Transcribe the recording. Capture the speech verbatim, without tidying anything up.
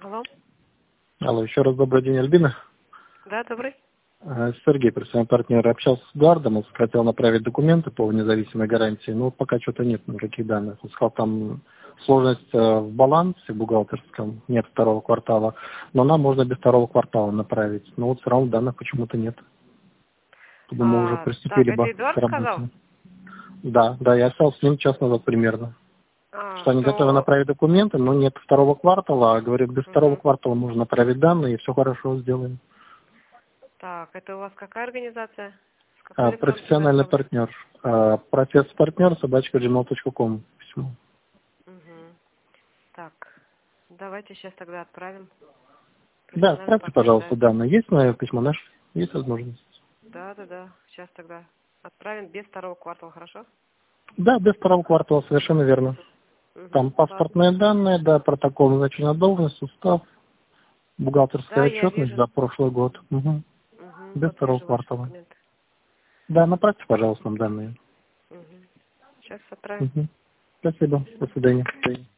Алло. Алло, еще раз добрый день, Альбина. Да, добрый. Э, Сергей, профессиональный партнер, общался с Эдуардом, он хотел направить документы по независимой гарантии, но вот пока что-то нет никаких данных. Он сказал, там сложность э, в балансе бухгалтерском, нет второго квартала, но нам можно без второго квартала направить. Но вот все равно данных почему-то нет. Чтобы мы уже А, так, приступили это бы к Эдуард сказал? работе. Да, да, я общался с ним час назад примерно. А, Что они готовы что... направить документы, но нет второго квартала, а говорит, без второго Мгм. квартала можно направить данные, и все хорошо сделаем. Так, это у вас какая организация? С какой А, электронкой вы профессиональный отправляете? партнер. А, профессор-партнер, собачка джимейл точка ком. Письмо. Угу. Так, давайте сейчас тогда отправим. Да, Профессиональный отправьте, партнер, пожалуйста, да? данные. Есть мое письмо наше? Есть возможность? Да, да, да. Сейчас тогда отправим без второго квартала, хорошо? Да, без второго квартала, совершенно верно. Там Угу. Ладно. паспортные данные, да, протокол назначения должности, устав, Да, бухгалтерская я отчетность вижу. за прошлый год. Угу. Угу. Без Вот второго вижу ваши квартала. документы. Да, направьте, пожалуйста, нам данные. Угу. Сейчас отправим. Угу. Спасибо. До свидания.